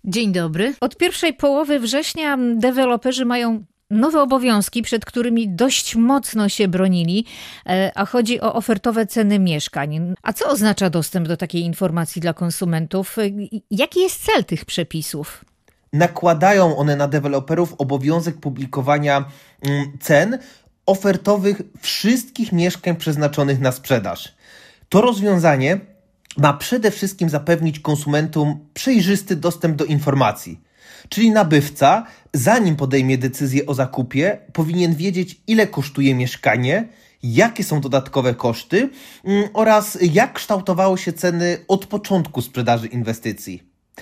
Dzień dobry. Od pierwszej połowy września deweloperzy mają nowe obowiązki, przed którymi dość mocno się bronili, a chodzi o ofertowe ceny mieszkań. A co oznacza dostęp do takiej informacji dla konsumentów? Jaki jest cel tych przepisów? Nakładają one na deweloperów obowiązek publikowania cen ofertowych wszystkich mieszkań przeznaczonych na sprzedaż. To rozwiązanie ma przede wszystkim zapewnić konsumentom przejrzysty dostęp do informacji. Czyli nabywca, zanim podejmie decyzję o zakupie, powinien wiedzieć, ile kosztuje mieszkanie, jakie są dodatkowe koszty oraz jak kształtowały się ceny od początku sprzedaży inwestycji.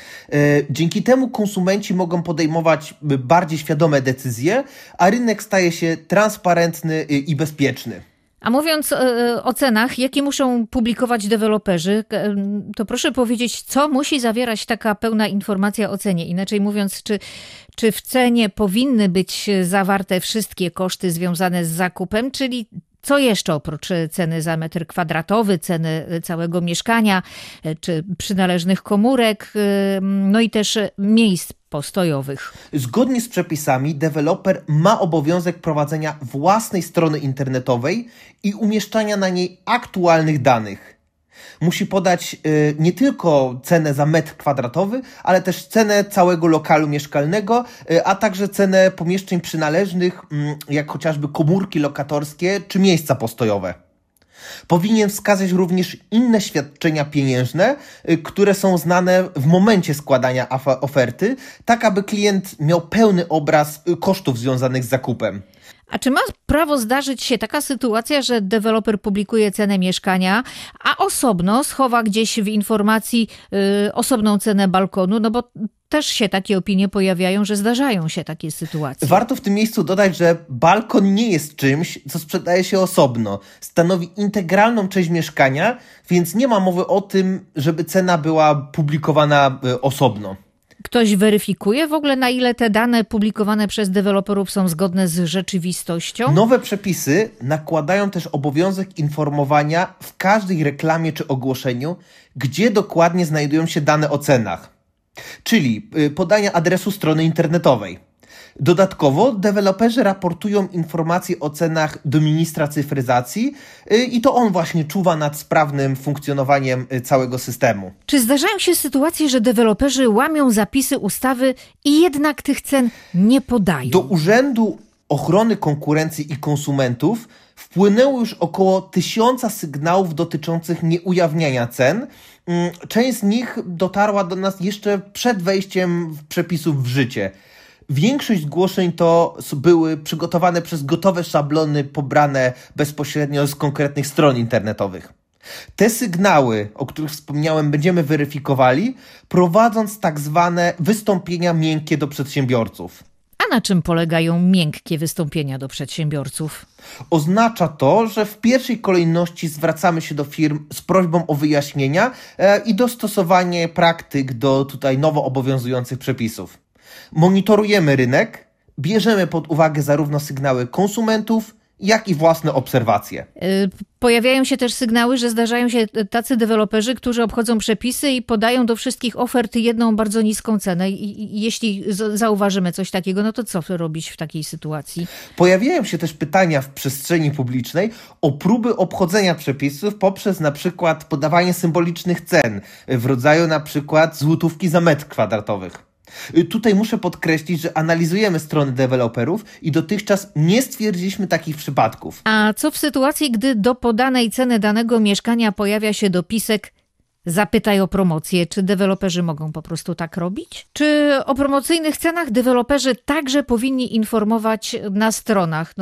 Dzięki temu konsumenci mogą podejmować bardziej świadome decyzje, a rynek staje się transparentny i bezpieczny. A mówiąc o cenach, jakie muszą publikować deweloperzy, to proszę powiedzieć, co musi zawierać taka pełna informacja o cenie? Inaczej mówiąc, czy w cenie powinny być zawarte wszystkie koszty związane z zakupem, czyli co jeszcze oprócz ceny za metr kwadratowy, ceny całego mieszkania, czy przynależnych komórek, no i też miejsc postojowych? Zgodnie z przepisami deweloper ma obowiązek prowadzenia własnej strony internetowej i umieszczania na niej aktualnych danych. Musi podać nie tylko cenę za metr kwadratowy, ale też cenę całego lokalu mieszkalnego, a także cenę pomieszczeń przynależnych, jak chociażby komórki lokatorskie czy miejsca postojowe. Powinien wskazać również inne świadczenia pieniężne, które są znane w momencie składania oferty, tak aby klient miał pełny obraz kosztów związanych z zakupem. A czy ma prawo zdarzyć się taka sytuacja, że deweloper publikuje cenę mieszkania, a osobno schowa gdzieś w informacji osobną cenę balkonu? No bo też się takie opinie pojawiają, że zdarzają się takie sytuacje. Warto w tym miejscu dodać, że balkon nie jest czymś, co sprzedaje się osobno. Stanowi integralną część mieszkania, więc nie ma mowy o tym, żeby cena była publikowana osobno. Ktoś weryfikuje w ogóle, na ile te dane publikowane przez deweloperów są zgodne z rzeczywistością? Nowe przepisy nakładają też obowiązek informowania w każdej reklamie czy ogłoszeniu, gdzie dokładnie znajdują się dane o cenach, czyli podania adresu strony internetowej. Dodatkowo deweloperzy raportują informacje o cenach do ministra cyfryzacji i to on właśnie czuwa nad sprawnym funkcjonowaniem całego systemu. Czy zdarzają się sytuacje, że deweloperzy łamią zapisy ustawy i jednak tych cen nie podają? Do Urzędu Ochrony Konkurencji i Konsumentów wpłynęło już około 1000 sygnałów dotyczących nieujawniania cen. Część z nich dotarła do nas jeszcze przed wejściem przepisów w życie. Większość zgłoszeń to były przygotowane przez gotowe szablony pobrane bezpośrednio z konkretnych stron internetowych. Te sygnały, o których wspomniałem, będziemy weryfikowali, prowadząc tak zwane wystąpienia miękkie do przedsiębiorców. A na czym polegają miękkie wystąpienia do przedsiębiorców? Oznacza to, że w pierwszej kolejności zwracamy się do firm z prośbą o wyjaśnienia i dostosowanie praktyk do tutaj nowo obowiązujących przepisów. Monitorujemy rynek, bierzemy pod uwagę zarówno sygnały konsumentów, jak i własne obserwacje. Pojawiają się też sygnały, że zdarzają się tacy deweloperzy, którzy obchodzą przepisy i podają do wszystkich ofert jedną bardzo niską cenę. I jeśli zauważymy coś takiego, no to co robić w takiej sytuacji? Pojawiają się też pytania w przestrzeni publicznej o próby obchodzenia przepisów poprzez na przykład podawanie symbolicznych cen w rodzaju na przykład złotówki za metr kwadratowych. Tutaj muszę podkreślić, że analizujemy strony deweloperów i dotychczas nie stwierdziliśmy takich przypadków. A co w sytuacji, gdy do podanej ceny danego mieszkania pojawia się dopisek "zapytaj o promocję"? Czy deweloperzy mogą po prostu tak robić? Czy o promocyjnych cenach deweloperzy także powinni informować na stronach,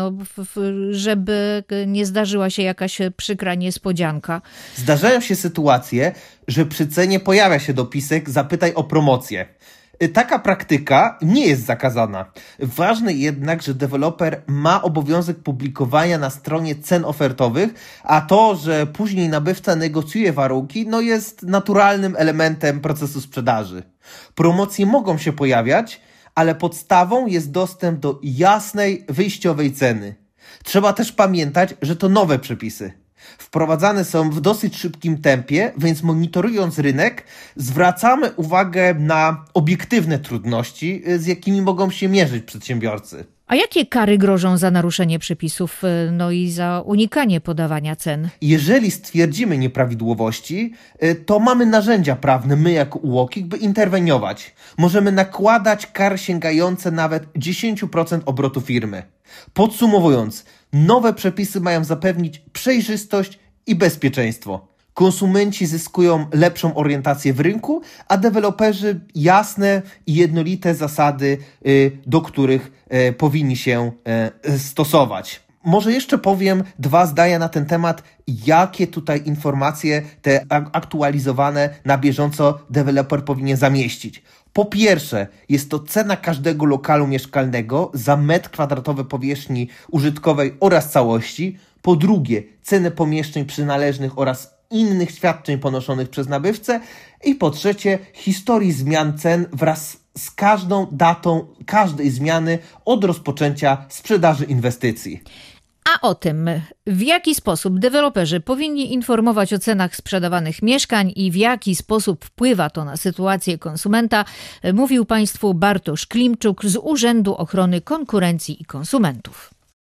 żeby nie zdarzyła się jakaś przykra niespodzianka? Zdarzają się sytuacje, że przy cenie pojawia się dopisek "zapytaj o promocję". Taka praktyka nie jest zakazana. Ważne jednak, że deweloper ma obowiązek publikowania na stronie cen ofertowych, a to, że później nabywca negocjuje warunki, jest naturalnym elementem procesu sprzedaży. Promocje mogą się pojawiać, ale podstawą jest dostęp do jasnej, wyjściowej ceny. Trzeba też pamiętać, że to nowe przepisy. Wprowadzane są w dosyć szybkim tempie, więc monitorując rynek, zwracamy uwagę na obiektywne trudności, z jakimi mogą się mierzyć przedsiębiorcy. A jakie kary grożą za naruszenie przepisów, no i za unikanie podawania cen? Jeżeli stwierdzimy nieprawidłowości, to mamy narzędzia prawne, my jako UOKiK, by interweniować. Możemy nakładać kary sięgające nawet 10% obrotu firmy. Podsumowując, nowe przepisy mają zapewnić przejrzystość i bezpieczeństwo. Konsumenci zyskują lepszą orientację w rynku, a deweloperzy jasne i jednolite zasady, do których powinni się stosować. Może jeszcze powiem 2 zdania na ten temat, jakie tutaj informacje, te aktualizowane na bieżąco, deweloper powinien zamieścić. Po pierwsze, jest to cena każdego lokalu mieszkalnego za metr kwadratowy powierzchni użytkowej oraz całości. Po drugie, ceny pomieszczeń przynależnych oraz innych świadczeń ponoszonych przez nabywcę. I po trzecie, historii zmian cen wraz z każdą datą każdej zmiany od rozpoczęcia sprzedaży inwestycji. A o tym, w jaki sposób deweloperzy powinni informować o cenach sprzedawanych mieszkań i w jaki sposób wpływa to na sytuację konsumenta, mówił Państwu Bartosz Klimczuk z Urzędu Ochrony Konkurencji i Konsumentów.